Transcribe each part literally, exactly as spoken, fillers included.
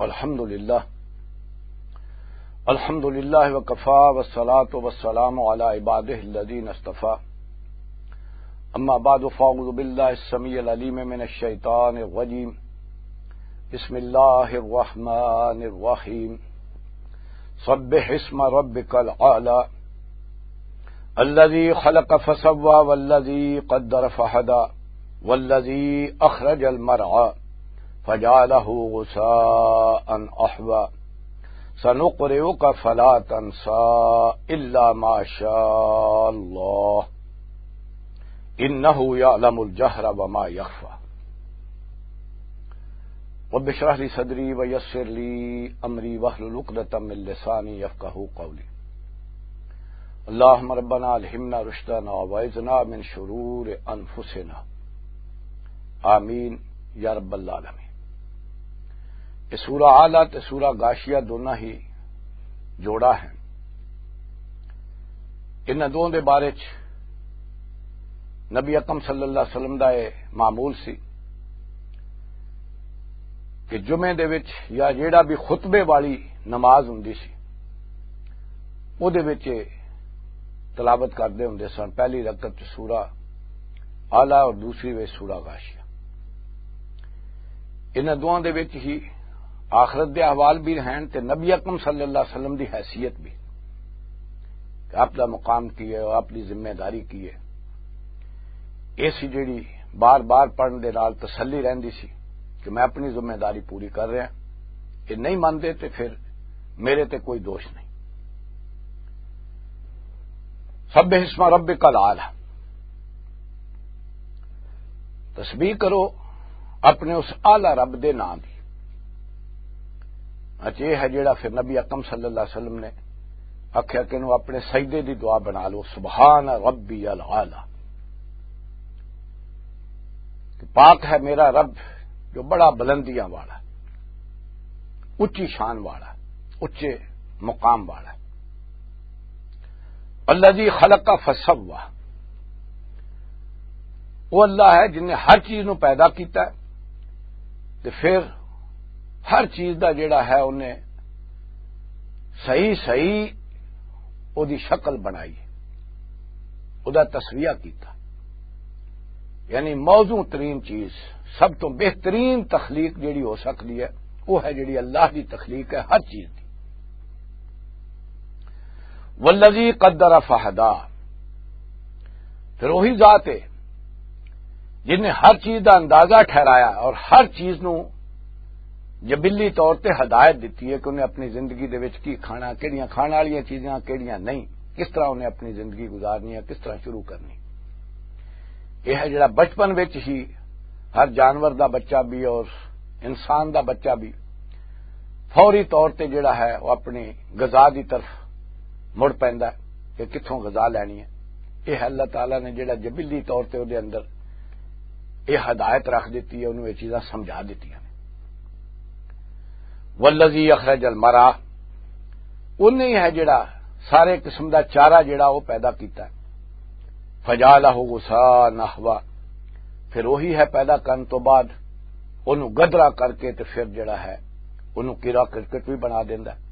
الحمد للہ الحمد للہ وکفا والصلاۃ والسلام علی عبادہ الذین اصطفیٰ اما بعد فاعوذ باللہ السمیع العلیم من الشیطان الرجیم بسم اللہ الرحمن الرحیم سبح اسم ربک الاعلی الذی خلق فسوى والذی قدر فہدى والذی اخرج المرعى فجعله غثاء احوى سنقرئك فلا تنسى الا ما شاء الله انه يعلم الجهر وما يخفى رب اشرح لي صدري ويسر لي امري واحلل عقدة من لساني يفقهوا قولي اللهم ربنا الهمنا رشدنا وعذنا من شرور انفسنا آمین یا رب العالمین۔ یہ سورہ اعلیٰ تے سورہ غاشیہ دونوں ہی جوڑا ہیں۔ انہاں دونوں دے بارے چ نبی اکرم صلی اللہ علیہ وسلم دا یہ معمول سی کہ جمعے دے وچ یا جیڑا بھی خطبے والی نماز ہوندی سی او دے وچ تلاوت کردے ہوندے سن، پہلی رکعت چ سورہ اعلیٰ اور دوسری وچ سورہ غاشیہ۔ انہاں دونوں دے وچ ہی آخرت دے احوال بھی ہیں تے نبی اکرم صلی اللہ علیہ وسلم دی حیثیت بھی کہ اپنا مقام کی ہے اور اپنی ذمہ داری کی ہے۔ ایسی جیڑی بار بار پڑھن دے نال تسلی رہندی سی کہ میں اپنی ذمہ داری پوری کر رہا، یہ نہیں مانتے تے پھر میرے تے کوئی دوش نہیں۔ سبح اسم ربک الاعلی، تسبیح کرو اپنے اس اعلی رب دے نام دی۔ اچھا یہ ہے جیڑا پھر نبی اکرم صلی اللہ علیہ وسلم نے آخیا کہ انہوں اپنے سجدے دی دعا بنا لو، سبحان ربی الاعلی، کہ پاک ہے میرا رب جو بڑا بلندیاں والا، اچھی شان والا، اچے مقام والا۔ الذی خلق فسوى، وہ اللہ ہے جن نے ہر چیز نو پیدا کیتا ہے تے پھر ہر چیز دا جڑا ہے انہیں صحیح صحیح او دی شکل بنائی، او دا تصویہ کیتا، یعنی موزوں ترین چیز، سب تو بہترین تخلیق جیڑی ہو سکتی ہے وہ ہے جیڑی اللہ دی تخلیق ہے ہر چیز دی۔ والذی قدر فہدی، پھر وہی ذات ہے جن نے ہر چیز دا اندازہ ٹھہرایا اور ہر چیز نو جبلی طور تے ہدایت دیتی ہے کہ انہیں اپنی زندگی دے وچ کی کھانا، کیڑیاں کھان والیاں چیزاں کیڑیاں نہیں، کس طرح انہیں اپنی زندگی گزارنی ہے، کس طرح شروع کرنی۔ یہ ہے جڑا بچپن وچ ہی ہر جانور دا بچہ بھی اور انسان دا بچہ بھی فوری طور تے جڑا ہے وہ اپنی غذا دی طرف مڑ پیندا ہے کہ کتھوں غذا لینی ہے۔ یہ اللہ تعالیٰ نے جڑا جبلی طور تے او دے اندر یہ ہدایت رکھ دیتی ہے، انہوں یہ چیزاں سمجھا دیتی ہیں۔ والذی اخرج المرعى، انہیں ہی ہے جڑا سارے قسم دا چارہ جڑا وہ پیدا کیتا ہے۔ فجعلہ غثاء احوى، پھر وہی ہے پیدا کرن تو بعد انہوں گدرا کر کے تے پھر جڑا ہے انہوں کیڑا کرکٹ بھی بنا دیندا ہے۔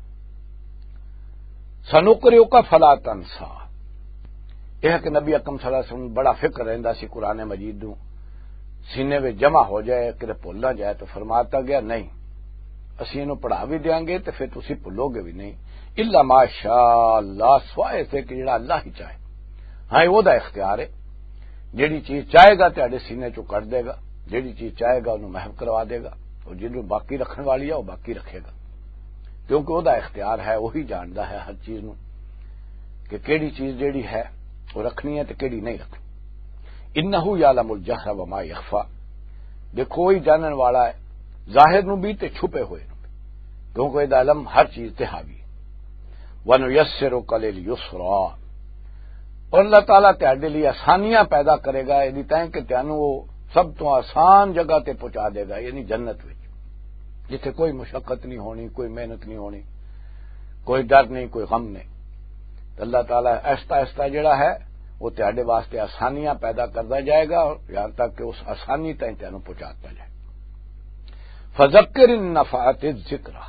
سنقرئک فلا تنسى، یہ ہے کہ نبی اکرم صلی اللہ علیہ وسلم بڑا فکر رہندا سی قرآن مجید نوں سینے میں جمع ہو جائے کہ بھول نہ جائے، تو فرماتا گیا نہیں اسی انہوں پڑھا بھی دیاں گے تو پھر تسی بھولو گے بھی نہیں، الا ما شاء اللہ، سوائے سے کہ جڑا اللہ ہی چاہے۔ ہاں وہ دا اختیار ہے، جیڑی چیز چاہے گا تہاڈے سینے چوں کٹ دے گا، جیڑی چیز چاہے گا انہوں محو کروا دے گا، اور جنہوں باقی رکھنے والی ہے وہ باقی رکھے گا، کیونکہ وہ دا اختیار ہے، وہی جاندا ہے ہر چیز نوں کہ کیڑی چیز جیڑی ہے وہ رکھنی ہے تے کیڑی نہیں رکھنی۔ انہ یعلم الجہر وما یخفی، دیکھو وہی جانن والا ہے ظاہر نو بھی تے چھپے ہوئے نو بھی، کیونکہ یہ علم ہر چیز تے حاوی ہے۔ وَنُيَسِّرُكَ لِلْيُسْرَىٰ، اور اللہ تعالیٰ تہاڈے لیے آسانیاں پیدا کرے گا یہ تائیں کہ تانوں وہ سب تو آسان جگہ تے پہنچا دے گا، یعنی جنت وچ، جتھے کوئی مشقت نہیں ہونی، کوئی محنت نہیں ہونی، کوئی ڈر نہیں، کوئی غم نہیں۔ تو اللہ تعالیٰ ایستا ایستا جڑا ہے وہ تہاڈے واسطے آسانیاں پیدا کرتا جائے گا اور یہاں تک کہ اس آسانی تائیں تانوں پہنچاتا جائے۔ فذکر ان نفعت الذکر،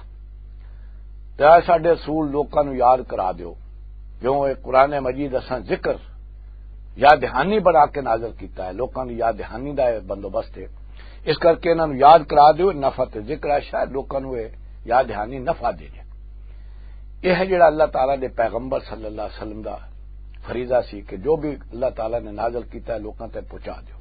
تے ساڈے رسول لوکاں نوں یاد کرا دیو، جو اے قرآن مجید اساں ذکر یاد دہانی بنا کے نازل کیتا ہے، لوکاں دی یاد دہانی دا بندوبست ہے، اس کر کے انہاں نوں یاد کرا دیو نفعت ذکر، شاید لوکاں نوں یاد دہانی نفع دے جائے۔ یہ ہے جڑا اللہ تعالیٰ دے پیغمبر صلی اللہ علیہ وسلم دا فریضہ سی کہ جو بھی اللہ تعالیٰ نے نازل کیتا ہے لوکاں تے پہنچا دیو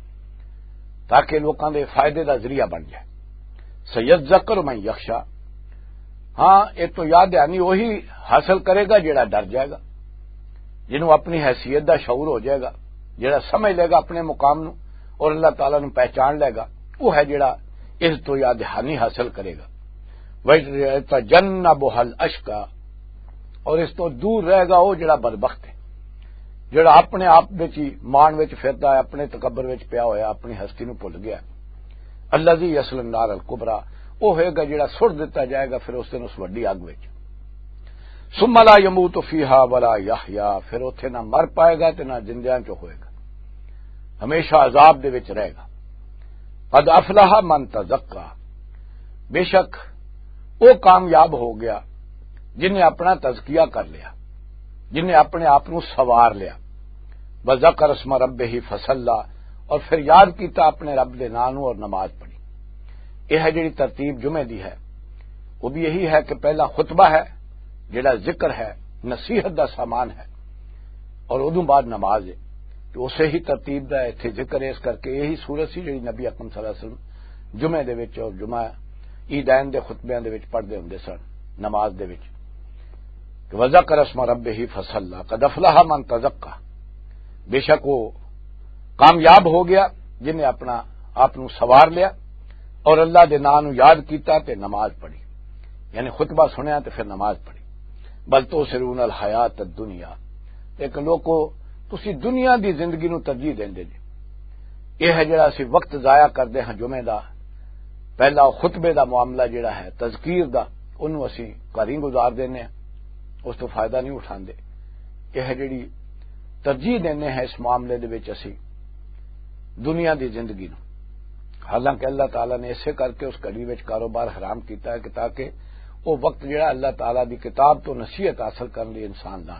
تاکہ لوکاں دے فائدے دا ذریعہ بن جائے۔ سیذکر من یخشا، ہاں یہ تو یاد دہانی وہی حاصل کرے گا جڑا ڈر جائے گا، جنہوں اپنی حیثیت دا شعور ہو جائے گا، جڑا سمجھ لے گا اپنے مقام نو اور اللہ تعالیٰ نو پہچان لے گا، وہ ہے جڑا اس تو یاد دہانی حاصل کرے گا۔ وَيَتَجَنَّبُهَا الْأَشْقَى، اور اس تو دور رہے گا وہ جڑا بدبخت ہے، جڑا اپنے آپ وچ ہی مان وچ پھردا ہے، اپنے تکبر وچ پیا ہویا، اپنی ہستی نو بھول گیا۔ الذی یصلی النار الکبریٰ، وہ ہوئے گا جڑا سٹ دیتا جائے گا پھر اس دن اس وڈی اگ وچ۔ ثم لا يموت فیہا ولا یحیا، پھر اوتھے نہ مر پائے گا تے نہ زندیاں چ ہوئے گا، ہمیشہ عذاب دے وچ رہے گا۔ قد افلح من تزکا، بے شک وہ کامیاب ہو گیا جن نے اپنا تزکیہ کر لیا، جن نے اپنے آپ نو سوار لیا۔ وذکر اسم ربہ فصلی، اور پھر یاد کیتا اپنے رب دے نام اور نماز پڑھی۔ یہ ہے جڑی ترتیب جمعے دی ہے، وہ بھی یہی ہے کہ پہلا خطبہ ہے جڑا ذکر ہے، نصیحت دا سامان ہے، اور ادوں بعد نماز ہے، تو اسے ہی ترتیب دا ایتھے ذکر ہے۔ اس کر کے یہی سورت سی جڑی نبی اکرم صلی اللہ علیہ وسلم جمعے دے وچ اور جمعہ عیدین دے خطبیاں دے وچ پڑھدے ہوندے سن نماز دے وچ، کہ وذکر اسم ربہ فصلی قد افلح من تزکا، بے شک وہ کامیاب ہو گیا جن نے اپنا آپ نو سوار لیا اور اللہ دے نام نو یاد کیتا تے نماز پڑھی، یعنی خطبہ سنیا تے پھر نماز پڑھی۔ بل تؤثرون الحیات الدنیا، لیکن لوگو تسی دنیا دی زندگی نو ترجیح دیندے جی۔ یہ ہے جڑا اسی وقت ضائع کردے ہاں جمعے دا، پہلا خطبے دا معاملہ جڑا ہے تذکیر دا، انہوں اسی گھریں گزار دینے ہیں، اس تو فائدہ نہیں اٹھاندے۔ یہ ہے جڑی ترجیح دینے ہیں اس معاملے دے وچ اسی دنیا دی زندگی نو، حالانکہ اللہ تعالیٰ نے اسے کر کے اس گھڑی وچ کاروبار حرام کیتا ہے کہ تاکہ وہ وقت جڑا اللہ تعالیٰ دی کتاب تو نصیحت حاصل کرنے لئے انسان لان۔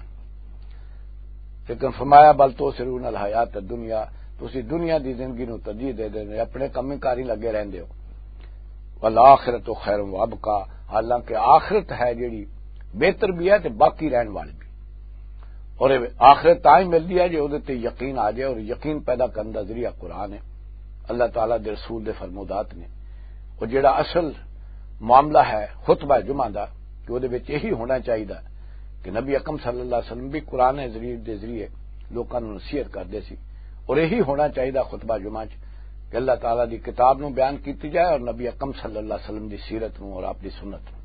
لیکن فرمایا بل تؤثرون الحیات الدنیا، تسی دنیا دی زندگی نو ترجیح دے دے اپنے کمی کاری لگے رہندے ہو۔ والآخرۃ خیر وابقیٰ، حالانکہ آخرت ہے جڑی بہتر بھی ہے تے باقی رہن والی بھی، اور آخرت تاں ہی ملدی ہے جو تے یقین آ جائے، اور یقین پیدا کرنے دا ذریعہ قرآن ہے، اللہ تعالیٰ دے رسول دے فرمودات نے۔ اور جڑا اصل معاملہ ہے خطبہ جمعہ دا کہ وہ دے وچ یہی ہونا چاہیے کہ نبی اکرم صلی اللہ علیہ وسلم بھی قرآن ذریعے دے ذریعے لوکاں نوں نصیحت کردے سی، اور یہی ہونا چاہیے خطبہ جمعہ چ کہ اللہ تعالیٰ دی کتاب نو بیان کیتی جائے اور نبی اکرم صلی اللہ علیہ وسلم دی سیرت نو اور آپ دی سنت نو۔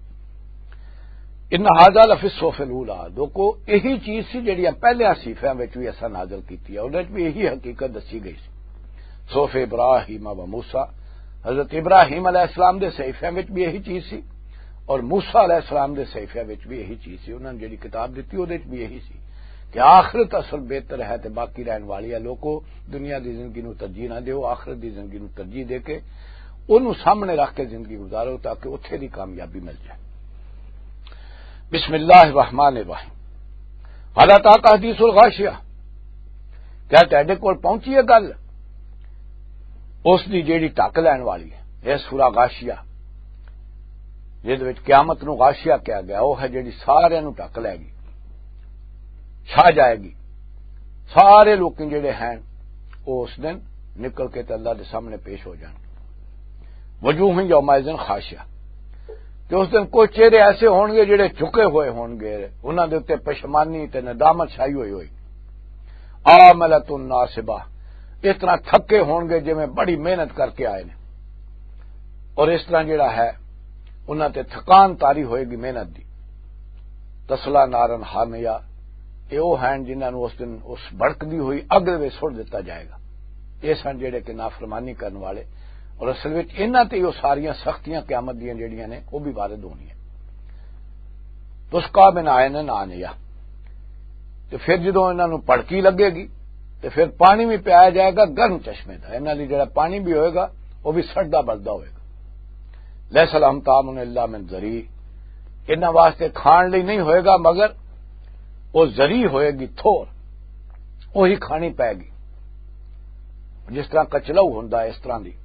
ان ھذا لفی الصحف الاولی، دوکو یہی چیز سی جڑی پہلے صحیفیاں وچ بھی اساں نازل کیتی ہے، اودے وچ بھی یہی حقیقت دسی گئی سی۔ صحف ابراہیم و موسیٰ، حضرت ابراہیم علیہ السلام دے صحیفیاں وچ بھی یہی چیز سی، اور موسیٰ علیہ السلام دے صحیفیاں وچ بھی یہی چیز سی، انہاں نے جڑی کتاب دتی اودے وچ بھی یہی سی کہ آخرت اصل بہتر ہے تے باقی رہن والی ہے۔ لوگوں دنیا دی زندگی نو ترجیح نہ دیو، آخرت دی زندگی نو ترجیح دے کے انہوں سامنے رکھ کے زندگی گزارو تاکہ اتھے دی کامیابی مل جائے۔ بسم اللہ الرحمن الرحیم۔ حال تاک حدیث الغاشیہ، کیا تہاڈے کول پہنچی ہے گل اس دی جیڑی ٹک لین والی ہے؟ یہ سورہ غاشیہ جہد وچ قیامت نو غاشیہ کہا گیا، وہ ہے جیڑی سارے نو ٹک لے گی، چھا جائے گی، سارے لوگ جڑے ہیں وہ اس دن نکل کے تے اللہ دے سامنے پیش ہو جان گے۔ وجوہ یومئذ خاشعہ، کہ اس دن کوئی چہرے ایسے ہون گے جڑے جھکے ہوئے ہون گے، انہاں دے اوتے پشمانی تے ندامت چھائی ہوئی ہوئی۔ عاملۃ ناصبہ، اس طرح تھکے ہون گے جویں بڑی محنت کر کے آئے نے، اور اس طرح جڑا ہے انہاں تے تھکان تاری ہوئے گی محنت دی۔ تصلا نارن حامیہ، یہ وہ ہیں جنہاں نو اس دن اس بھڑکدی ہوئی اگ دے وچ سٹ دتا جائے گا۔ یہ سن جڑے کہ نافرمانی کرنے والے، اور اصل وچ انہاں تے وہ ساریاں سختیاں قیامت دیاں جڑیاں نے وہ بھی وارد ہونی ہیں۔ تسقا من عین آنیہ، تو پھر جدوں انہاں نو پڑکی لگے گی تو پھر پانی بھی پیا جائے گا گرم چشمے دا، انہاں لئی جڑا پانی بھی ہوئے گا وہ بھی سڑدا بلدا ہوئے گا۔ لیس لہم طعام الا من ضریع، انہاں واسطے کھان لئی نہیں ہوئے گا مگر وہ ضریع ہوئے گی، تھور وہی کھانی پائے گی، جس طرح کچلو ہوندا ہے اس طرح دی۔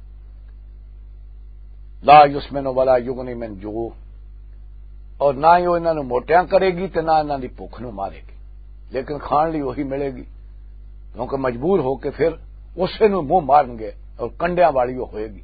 لا یسمن ولا یغنی من جوع، اور نہ ہی وہ انہاں نوں موٹیاں کرے گی تے نہ انہاں دی بھوک نوں مارے گی، لیکن کھان لی وہی ملے گی، کیونکہ مجبور ہو کے پھر اسے نوں منہ مارن گے اور کنڈیاں والی وہ ہوئے گی۔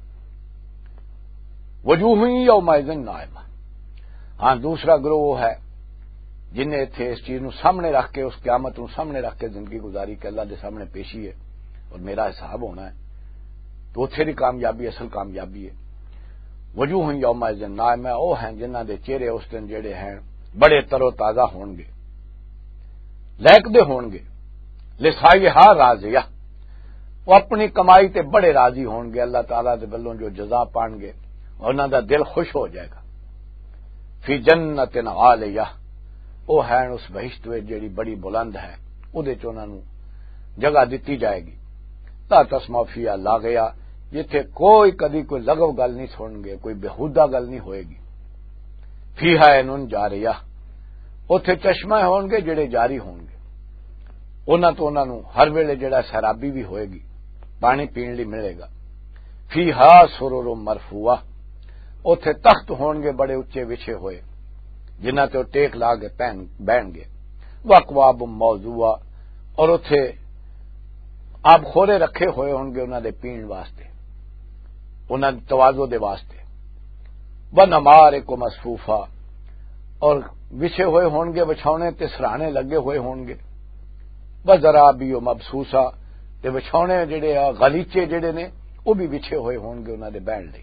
وجوہ یومئذ ناعمہ، ہاں دوسرا گروہ وہ ہے جن نے اتنے اس چیز نو سامنے رکھ کے، اس قیامت نو سامنے رکھ کے زندگی گزاری کہ اللہ دے سامنے پیشی ہے اور میرا حساب ہونا ہے، تو اتھے دی کامیابی اصل کامیابی ہے۔ وجوہ یومئذ ناعمہ، وہ ہیں جنہاں دے چہرے اس دن جڑے ہیں بڑے تر و تازہ ہون گے، لہکدے ہون گے، لسعیھا راضیہ، وہ اپنی کمائی تے بڑے راضی ہون گے، اللہ تعالیٰ دے بلوں جو جزا پان گے اور انہاں دا دل خوش ہو جائے گا۔ فی جنت عالیہ، وہ ہے اس بہشت وچ جیڑی بڑی بلند ہے، اودے چ انہاں نوں جگہ دتی جائے گی۔ لا تسمع فیہا لاغیا، جتھے کوئی کدی کوئی لغو گل نہیں سنن گے، کوئی بےہودہ گل نہیں ہوئے گی۔ فیہا عین جاریہ، اوتھے چشمے ہون گے جڑے جاری ہون گے، انہاں تو انہاں نوں ہر ویلے جڑا سیرابی بھی ہوئے گی، پانی پین لی ملے گا۔ فیہا سرر مرفوعہ، اوتھے تخت ہون گے بڑے اچے وچھے ہوئے جنہاں تے ٹیک لا کے بہن گے۔ واکواب موضوعہ، اور اوتھے آب خورے رکھے ہوئے ہون گے انہاں دے پین واسطے، انہاں دے تواضع دے واسطے۔ ونمارق مصفوفہ، اور وچھے ہوئے ہون گے بچھونے تے سرانے لگے ہوئے ہون گے۔ وزرابی مبسوسہ، تے بچھونے جڑے آ غلیچے جڑے نے وہ بھی بچھے ہوئے ہون گے انہاں دے بہن لئی۔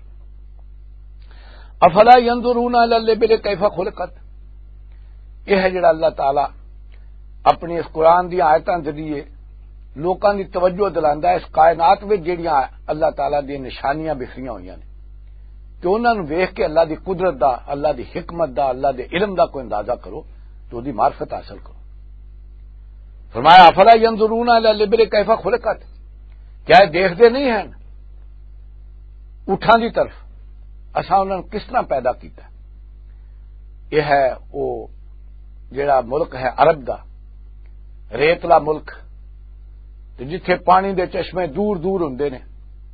افلا ينظرون الى الابل كيف خلقت، یہ ہے جڑا اللہ تعالی اپنی اس قرآن دی آیتاں ذریعے لوکاں دی توجہ دلاندا ہے اس کائنات وچ جڑیاں اللہ تعالی دی نشانیاں بکھریاں ہوئیاں نے، کہ انہاں نوں ویکھ کے اللہ دی قدرت دا، اللہ دی حکمت دا، اللہ دے علم دا کوئی اندازہ کرو تو دی معرفت حاصل کرو۔ فرمایا افلا ينظرون الى الابل كيف خلقت، کیا دیکھتے نہیں ہیں اٹھاں دی طرف اساں انہاں نوں کس طرح پیدا کیتا ہے۔ یہ ہے وہ جڑا ملک ہے عرب دا، ریتلا ملک، جتھے پانی دے چشمے دور دور ہوندے نے،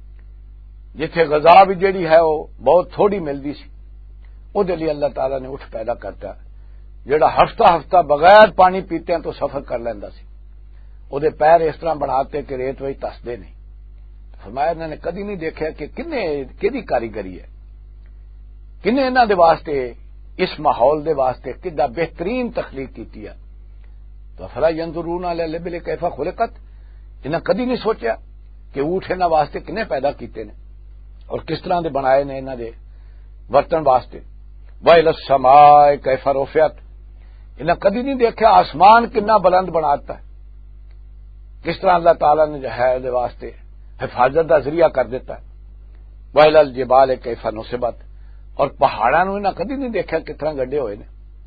جتھے غذا بھی جڑی ہے وہ بہت تھوڑی ملدی سی، او دے لیے اللہ تعالیٰ نے اٹھ پیدا کرتا جڑا ہفتہ ہفتہ بغیر پانی پیتے ہیں تو سفر کر لیندا سی، او دے پیر اس طرح بناتے کہ ریت وچ تسدے نہیں۔ فرمایا انہوں نے کدی نہیں دیکھا کہ کنے کیدی کاریگری ہے، کنے انہاں دے واسطے اس ماحول دے واسطے کدا بہترین تخلیق کیتی ہے۔ تو فلا ينظرون علی الابل کیف خلقت، انہاں کدی نہیں سوچیا کہ اونٹ انہاں واسطے کنے پیدا کیتے نے اور کس طرح دے بنائے نے انہاں دے برتن واسطے۔ وَإِلَى السَّمَاءِ كَيْفَ رُفِعَتْ، انہاں کدی نہیں دیکھا آسمان کتنا بلند بناتا ہے، کس طرح اللہ تعالیٰ نے جو ہے دے واسطے حفاظت کا ذریعہ کر دیتا ہے۔ وَإِلَى الْجِبَالِ كَيْفَ نُصِبَتْ، اور پہاڑاں نوں انہاں کدی نہیں دیکھا کتنا گڈے ہوئے نے۔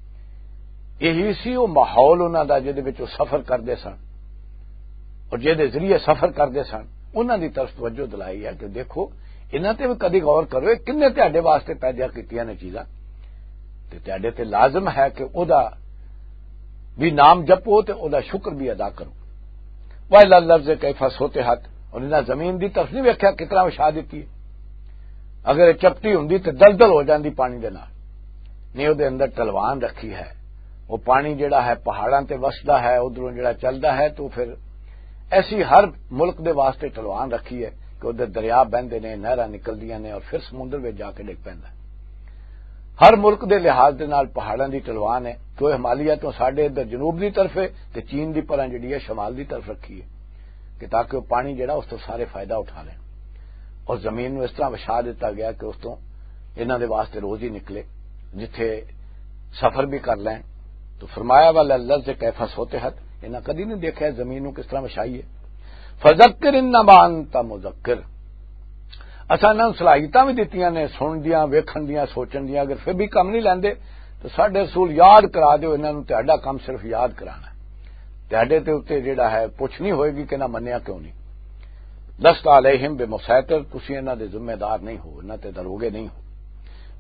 یہی سی وہ ماحول انہاں دا جہدے وچ سفر کردے سن اور جہدے ذریعے سفر کردے سن، انہاں دی طرف توجہ دلائی ہے کہ دیکھو انہاں تے بھی کدی غور کرو کنے تہاڈے واسطے پیدا کیتیاں نے چیزاں، تے تہاڈے تے لازم ہے کہ او دا بھی نام جپو تے او دا شکر بھی ادا کرو۔ وَإِلَى الْأَرْضِ كَيْفَ سُطِحَتْ، اور انہاں زمین دی طرف نہیں ویکھیا کتنا وچھا دتی ہے، اگر چپٹی ہوندی تے دلدل ہو جاندی پانی دے نال، نہیں او دے اندر ٹلوان رکھی ہے، وہ پانی جڑا ہے پہاڑاں تے وسدا ہے ادھروں جڑا چلدا ہے، تو پھر ایسی ہر ملک دے واسطے ٹلوان رکھی ہے کہ ادھر دریا بہندے نے، نہراں نکلدیاں نے اور پھر سمندر وچ جا کے ڈگ پیندا ہے۔ ہر ملک دے لحاظ دے نال پہاڑاں دی ٹلوان ہے، کوئی ہمالیہ تو ساڈے ادھر جنوب دی طرف ہے تے چین دی پراں جڑی ہے شمال دی طرف رکھی ہے کہ تاکہ وہ پانی جڑا اس تو سارے فائدہ اٹھا لیں، اور زمین نو اس طرح وچھا دیتا گیا کہ اس تو انہاں دے واسطے روزی نکلے جتھے سفر بھی کر لیں۔ تو فرمایا والا اللہ سے کیفا سوتحت، انہاں کدی نہیں دیکھا زمین نو کس طرح وچھائی ہے۔ فذکر انما انت مذکر، اساں انہاں نوں صلاحیتاں بھی دتیاں نے سن دیاں، ویکھن دیاں، سوچن دیاں، اگر پھر بھی کم نہیں لیندے تو ساڈے رسول یاد کرا دیو انہاں نوں، تہاڈا کام صرف یاد کرانا ہے، تہاڈے تے اوتے جڑا ہے پوچھ نہیں ہوئے گی کہ نہ منیا کیوں نہیں۔ لست علیہم بمسیطر، تسی انہاں دے ذمہ دار نہیں ہو، انہاں تے دروگے نہیں ہو۔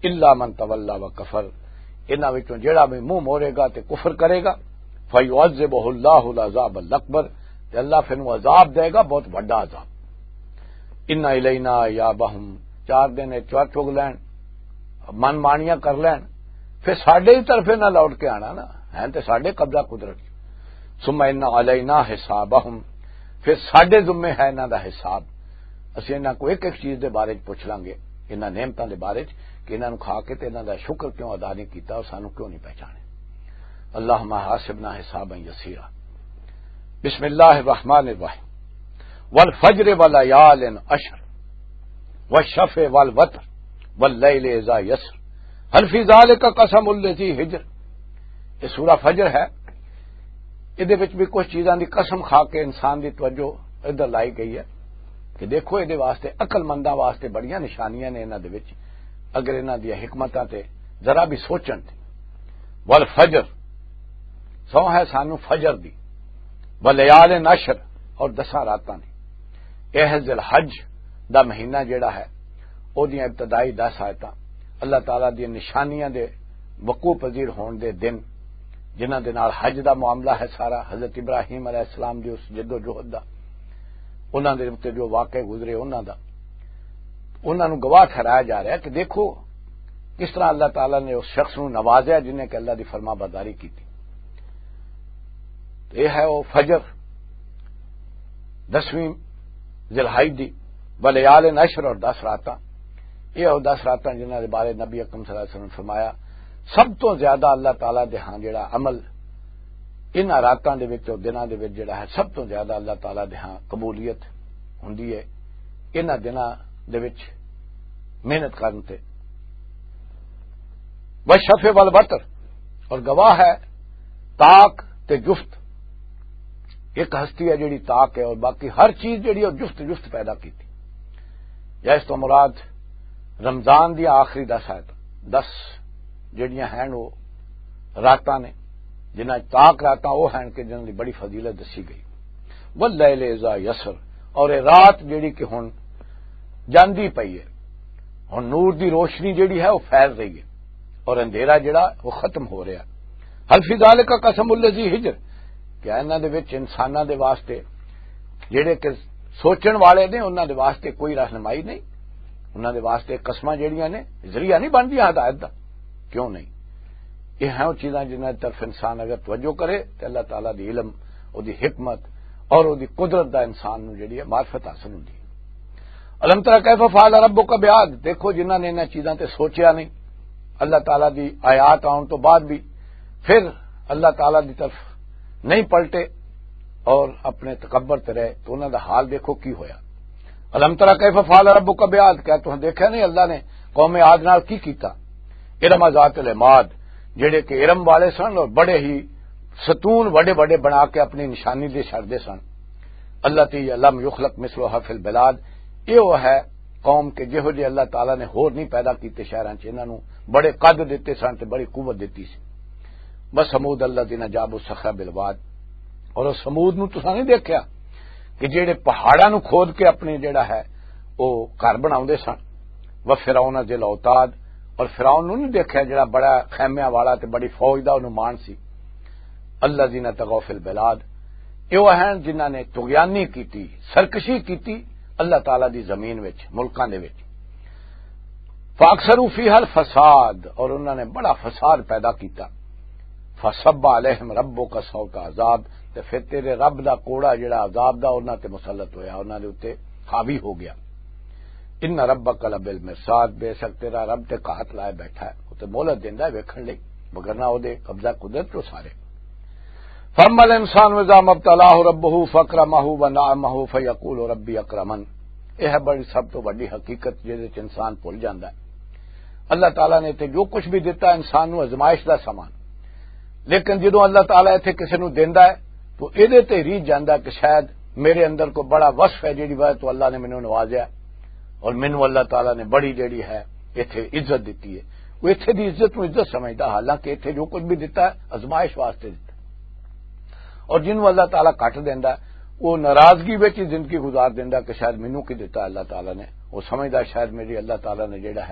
الا من تولا و کفر، انہاں وچوں جیڑا بھی منہ موڑے گا تے کفر کرے گا، فیعذبہ اللہ العذاب الاکبر، تے اللہ پھر وہ عذاب دے گا بہت بڑا عذاب۔ ان الینا یابہم، چار دن چوٹ چگ لین، من مانیاں کر لین، پھر ساڈے ہی طرف نہ لوٹ کے آنا نا، ہیں تے ساڈے قبضہ قدرت۔ ثم ان علینا حسابہم، پھر ساڈے ذمے ہے انہاں دا حساب، اسی انہاں کو ایک ایک چیز دے بارے پوچھ لیں گے، انہاں نعمتاں دے بارے کہ انہاں نوں کھا کے تے انہاں دا شکر کیوں ادا نہیں کیتا اور سانو کیوں نہیں پہچانے۔ اللہم حاسبنا حسابا یسیرا۔ بسم اللہ الرحمن الرحیم۔ والفجر ولیال عشر والشفع والوتر واللیل اذا یسر هل فی ذلک قسم لذی حجر۔ یہ سورہ فجر ہے، ادھے وچ بھی کچھ چیزاں دی قسم کھا کے انسان دی توجہ ادھر لائی گئی ہے کہ دیکھو ادھے واسطے عقل منداں واسطے بڑیاں نشانیاں نے انہاں دے وچ، اگر انہاں دی حکمتاں تے ذرا بھی سوچن تے۔ والفجر، سو ہے سانو فجر دی، ولیال عشر، اور دساں راتاں دی۔ اے ہے ذی الحج دا مہینہ جیڑا ہے او دیاں ابتدائی دس آیتاں اللہ تعالیٰ دی نشانیاں دے وقوع پذیر ہون دے دن، جنہاں دے نال حج دا معاملہ ہے سارا، حضرت ابراہیم علیہ السلام دی اس جد و جہد دا، انہاں دے تے جو واقعے گزرے انہاں دا، انہاں نوں گواہ ٹھہرایا جا رہا ہے کہ دیکھو کس طرح اللہ تعالیٰ نے اس شخص نوں نوازیا جن نے کہ اللہ دی فرما برداری کی تھی۔ یہ ہے وہ فجر دسویں ذی الحج دی، ولیال عشر، اور دس راتاں، یہ وہ دس راتاں جنہاں دے بارے نبی اکرم صلی اللہ علیہ وسلم نے فرمایا سب تو زیادہ اللہ تعالیٰ دے ہاں جڑا عمل انہاں راتاں دے وچ اور دناں دے وچ جڑا ہے سب تو زیادہ اللہ تعالیٰ دے ہاں قبولیت ہوندی ہے انہاں دناں دے وچ محنت کرن تے۔ والشفع والوتر، اور گواہ ہے طاق تے جفت، ایک ہستی ہے جڑی طاق ہے اور باقی ہر چیز جڑی ہے جفت جفت پیدا کی تھی۔ یا اس تو مراد رمضان دی آخری دس آیت، دس جڑیاں ہیں وہ راتاں نے جنہاں طاق راتاں وہ ہیں کہ جنہاں دی بڑی فضیلت دسی گئی۔ واللیل اذا یسر، اور اے رات جڑی کہ ہن جاندی پئی ہے، ہن نور دی روشنی جڑی ہے وہ پھیل رہی ہے اور اندھیرا جڑا وہ ختم ہو رہا۔ حل فی ذالک قسم الذی حجر، کیا انہاں دے وچ انساناں دے واسطے جڑے کہ سوچن والے نے انہاں دے واسطے کوئی رہنمائی نہیں، انہاں دے واسطے قسماں جڑیاں نے ذریعہ نہیں بندیاں ہدایت دا، کیوں نہیں؟ یہ ہیں وہ چیزاں جنہاں طرف انسان اگر توجہ کرے تو اللہ تعالیٰ دی علم، او دی حکمت اور او دی قدرت دا انسان نو جڑی ہے معرفت حاصل ہوندی ہے۔ الم تر کیف فعل ربک بعاد، دیکھو جنہاں نے انہاں چیزاں تے سوچیا نہیں، اللہ تعالیٰ دی آیات آن تو بعد بھی پھر اللہ تعالیٰ دی طرف نہیں پلٹے اور اپنے تکبر تے رہے تو انہاں دا حال دیکھو کی ہویا۔ الم تر کیف فعل ربک بعاد، کیا تساں دیکھا نہیں اللہ نے قوم عاد نال کی کیتا؟ ارم ذات العماد، جڑے کہ ارم والے سن اور بڑے ہی ستون بڑے بڑے بنا کے اپنی نشانی دے چھڑدے سن۔ اللہ تی لم یخلق مثلها فی البلاد، یہ وہ ہے قوم کے جہو جے اللہ تعالیٰ نے ہور نہیں پیدا کیتے شہراں چ، انہاں نوں بڑے قد دیتے سن تے بڑی قوت دیتی سی۔ بس سمود الذین جابوا الصخر بالواد، اور اس سمود نوں تساں نہیں دیکھیا کہ جڑے پہاڑاں نوں کھود کے اپنی جڑا ہے او گھر بناوندے سن۔ و فرعون ذی الاوتاد، اور فرعون نوں نہیں دیکھیا جڑا بڑا خیمیاں والا تے بڑی فوج دا انہوں مان سی۔ الذین طغوا فی البلاد، یہ وہ ہیں جنہاں نے طغیانی کیتی، سرکشی کیتی اللہ تعالیٰ دی زمین وچ، ملکاں دے وچ۔ فاکثروا فیہا الفساد، اور انہوں نے بڑا فساد پیدا کیتا۔ فصب علیہم ربک صوت عذاب، تے پھر تیرے رب دا کوڑا جڑا عذاب دا انہاں تے مسلط ہویا، انہاں دے اوتے حاوی ہو گیا۔ ان ربک لبالمرصاد، بے شک تیرا رب تے کہت لائے بیٹھا ہے، وہ تے مہلت دیندا ہے ویکھن لئی، مگر نہ او دے قبضہ قدرت تو سارے۔ فاما الانسان اذا ما ابتلاه ربه فاکرمہ ونعمہ فیقول ربی اکرمن، یہ ہے بڑی سب تو بڑی حقیقت جس وچ انسان بھول جاندا ہے۔ اللہ تعالیٰ نے تے جو کچھ بھی دیتا ہے انسان نو آزمائش دا سامان، لیکن جدوں اللہ تعالیٰ اتنے کسی نو دیندا ہے تو یہ تے ریجھ جاندا کہ شاید میرے اندر کو بڑا وصف ہے جیڑی وجہ تو اللہ نے مینوں نوازیا، اور مینوں اللہ تعالیٰ نے بڑی جیڑی ہے ایتھے عزت دیتی ہے، وہ ایتھے دی عزت نو عزت سمجھدا، حالانکہ ایتھے جو کچھ بھی دیتا ہے آزمائش واسطے دیتا ہے۔ اور جنوں اللہ تعالیٰ کٹ دیندا وہ ناراضگی وچ ہی زندگی گزار دیندا کہ شاید مینوں کی دیتا اللہ تعالیٰ نے، وہ سمجھدا شاید میری اللہ تعالیٰ نے جیڑا ہے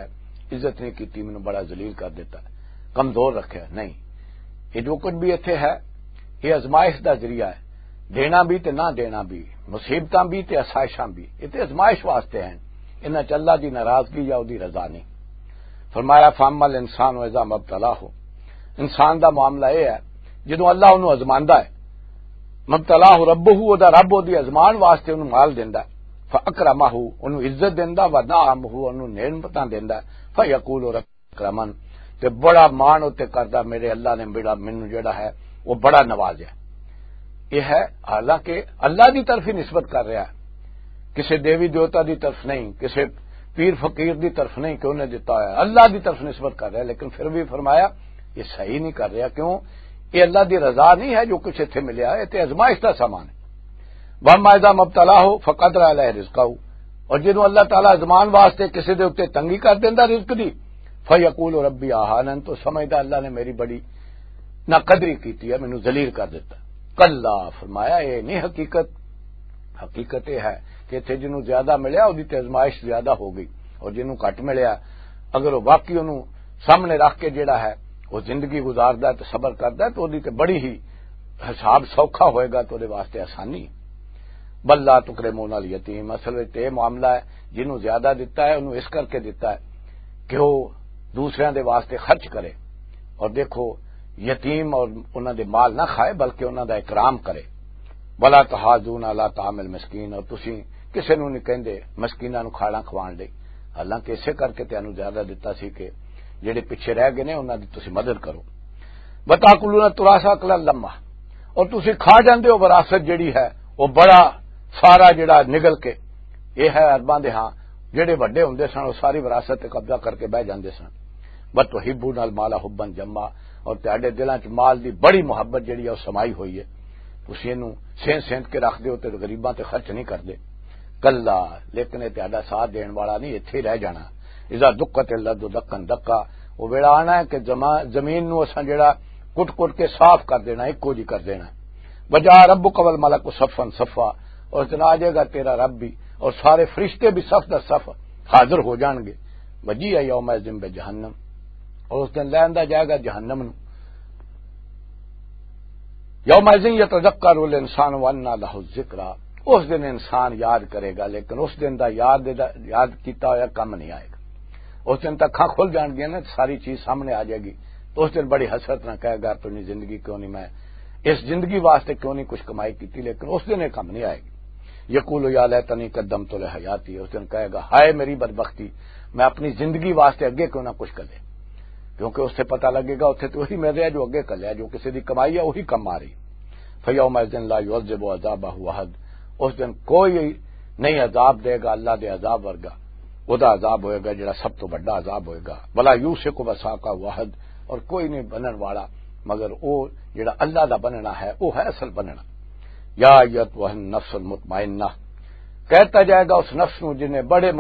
عزت نہیں کی مینوں بڑا ذلیل کر دیتا کمزور رکھا نہیں یہ جو کچھ بھی اتنے ہے یہ ازمائش دا ذریعہ ہے دینا بھی تے نہ دینا بھی مصیبتاں بھی تے آسائشاں بھی یہ تے ازمائش واسطے ہیں انہاں چ اللہ دی ناراضگی یا دی رضا نہیں فرمایا فامل انسان و اذا مبتلا ہو انسان دا معاملہ یہ ہے جدوں اللہ انہوں ازماندا ہے مبتلا ہو رب ہو دا رب دی ازمان واسطے انہوں مال دیندا ہے فاکرمہ انہوں عزت دیندا و نعمہ انہوں نعمتاں دیندا ہے فیقول رب اکرمن تے بڑا مان اوتے کردا میرے اللہ نے بڑا مینوں جڑا ہے وہ بڑا نوازیا یہ ہے حالانکہ اللہ دی طرف ہی نسبت کر رہا ہے کسی دیوی دیوتا دی طرف نہیں کسی پیر فقیر دی طرف نہیں کہ انہیں دیتا ہے اللہ دی طرف نسبت کر رہا ہے لیکن پھر بھی فرمایا یہ صحیح نہیں کر رہا کیوں یہ اللہ دی رضا نہیں ہے جو کچھ اتنے ملیا ہے یہ ازمائش کا سامان ہے وَأَمَّا إِذَا مَا ابْتَلَاهُ فَقَدَرَ عَلَيْهِ رِزْقَهُ اور جنہوں اللہ تعالیٰ ازمان واسطے کسی دے اوتے تنگی کر دیندا رزق دی فَيَقُولُ رَبِّي أَهَانَنِ تو سمجھدا اللہ نے میری بڑی ناقدری کیتی ہے مینوں ذلیل کر دیتا کلا فرمایا یہ نہیں حقیقت حقیقت یہ ہے کہ اتنے جنہوں زیادہ ملیا وہ ازمائش زیادہ ہو گئی اور جنہوں گھٹ ملیا اگر وہ واقعی انہوں سامنے رکھ کے جڑا ہے وہ زندگی گزاردا ہے تو صبر کردا ہے تو وہ بڑی ہی حساب سوکھا ہوئے گا تو واسطے آسانی بل لا تکرمون الیتیم اصل وچ یہ معاملہ ہے جنہوں زیادہ دیتا ہے انہوں اس کر کے دیتا ہے کہ وہ دوسرے دے واسطے خرچ کرے اور دیکھو یتیم اور انہوں دے مال نہ کھائے بلکہ انہوں دا اکرام کرے ولا تحاضون علی طعام المسکین اور تسی کسے نوں نہیں کہندے مسکیناں نوں کھانا کھوان لئی حالانکہ اسے کر کے تانوں زیادہ دیتا سی کہ جڑے پیچھے رہ گئے نے انہاں دی تسی مدد کرو وتاکلون التراث اکلا لما اور تسی کھا جاندے ہو وراثت جڑی ہے وہ بڑا سارا جڑا نگل کے یہ ہے ارباں دے ہاں جڑے بڑے ہوندے سن وہ ساری وراثت تے قبضہ کر کے بیٹھ جاندے سن وتحبون المال حبا جما اور تہاڈے دلاں چ مال دی بڑی محبت جڑی ہے وہ سمائی ہوئی ہے تسی اینوں سینت سینت کے رکھ دیو تے غریباں تے خرچ نہیں کردے کلا لیکن یہ تہاڈا ساتھ دین والا نہیں ایتھے ہی رہ جانا اذا دقت الارض دکن دکا وہ ویڑا آنا ہے کہ زمین نو اساں جڑا کٹ کٹ کے صاف کر دینا اکو جی کر دینا وجا ربک والملک صفا صفا اور چلا آ جائے گا تیرا رب بھی اور سارے فرشتے بھی صف در صف حاضر ہو جان گے وجی ہے یوم الدین بے جہنم اور اس دن لیندا جائے گا جہنم نو یوم الدین یتذکر الانسان وانا لہ الذکر اس دن انسان یاد کرے گا لیکن اس دن دا یاد یاد کیتا ہوا کم نہیں آئے گا اس دن تک اکھاں کھل جان گیا نا ساری چیز سامنے آ جائے گی تو اس دن بڑی حسرت نہ کہے گا تو نہیں زندگی کیوں نہیں میں اس زندگی واسطے کیوں نہیں کچھ کمائی کی لیکن اس دن یہ کم نہیں آئے گی یقول یا لیتنی قدمت لحیاتی اس دن کہے گا ہائے میری بدبختی میں اپنی زندگی واسطے اگے کیوں نہ کچھ کرے کیونکہ اس سے پتہ لگے گا اتنے تو وہی میں رہا جو اگے کر لیا جو کسی دی کمائی ہے وہی کم آ رہی فیوم الدین لا یعذب عذابہ احد اس دن کوئی نہیں عذاب دے گا اللہ دے عذاب ورگا وہدا عذاب ہوئے گا جڑا سب تو بڑا عذاب ہوئے گا بلا یوسک وساقہ واحد اور کوئی نہیں بنن والا مگر وہ جڑا اللہ دا بننا ہے وہ ہے اصل بننا یا ایتھا النفس المطمئنہ کہتا جائے گا اس نفس نو جن نے بڑے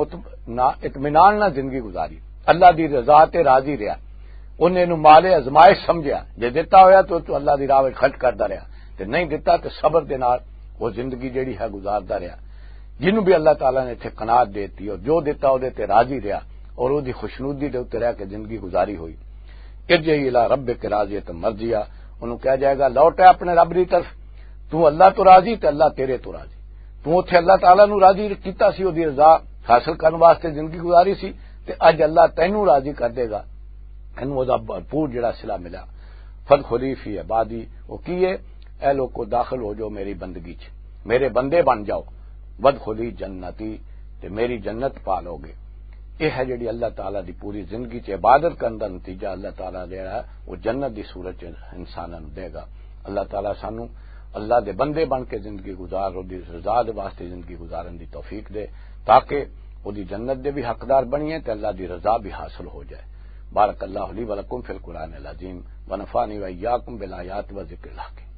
اطمینان نہ زندگی گزاری اللہ دی رضا تے راضی رہا انہیں نو مال ازمائش سمجھیا جے دیتا ہویا تو, تو اللہ دی راہ وچ خرچ کردا رہا تے نہیں دیتا تے صبر دے نال وہ زندگی جیڑی ہے گزاردا رہا جنوں بھی اللہ تعالی نے اتنے قناعت دیتی اور جو دیتا وہ تے راضی رہا اور وہ دی خوشنودی دے اوتے رہ کے زندگی گزاری ہوئی ارجعی الی ربک راضیۃ مرضیہ انہوں کہا جائے گا لوٹ ہے اپنے رب دی طرف تو اللہ تو راضی تے اللہ تیرے تو راضی تو اتنے اللہ تعالی نو راضی کیتا سی وہ دی رضا حاصل کرنے واسطے زندگی گزاری سی تے اج اللہ تینوں راضی کر دے گا اینو او دا بھرپور جڑا صلہ ملا فدخلی فی عبادی وہ کیے اے لوگ کو داخل ہو جاؤ میری بندگی چ میرے بندے بن جاؤ ودخلی جنتی تے میری جنت پالو گے یہ ہے جڑی اللہ تعالیٰ دی پوری زندگی چ عبادت کرن دا نتیجہ اللہ تعالیٰ دے رہا ہے وہ جنت دی صورت چ انساناں نوں دے گا اللہ تعالیٰ سانو اللہ دے بندے بن کے زندگی گزار اور دی رضا دے واسطے زندگی گزارن دی توفیق دے تاکہ وہ دی جنت دے بھی حقدار بنیے تے اللہ دی رضا بھی حاصل ہو جائے بارک اللہ لی ولکم فی القرآن العظیم ونفعنی وإیاکم بالآیات و ذکر الحکیم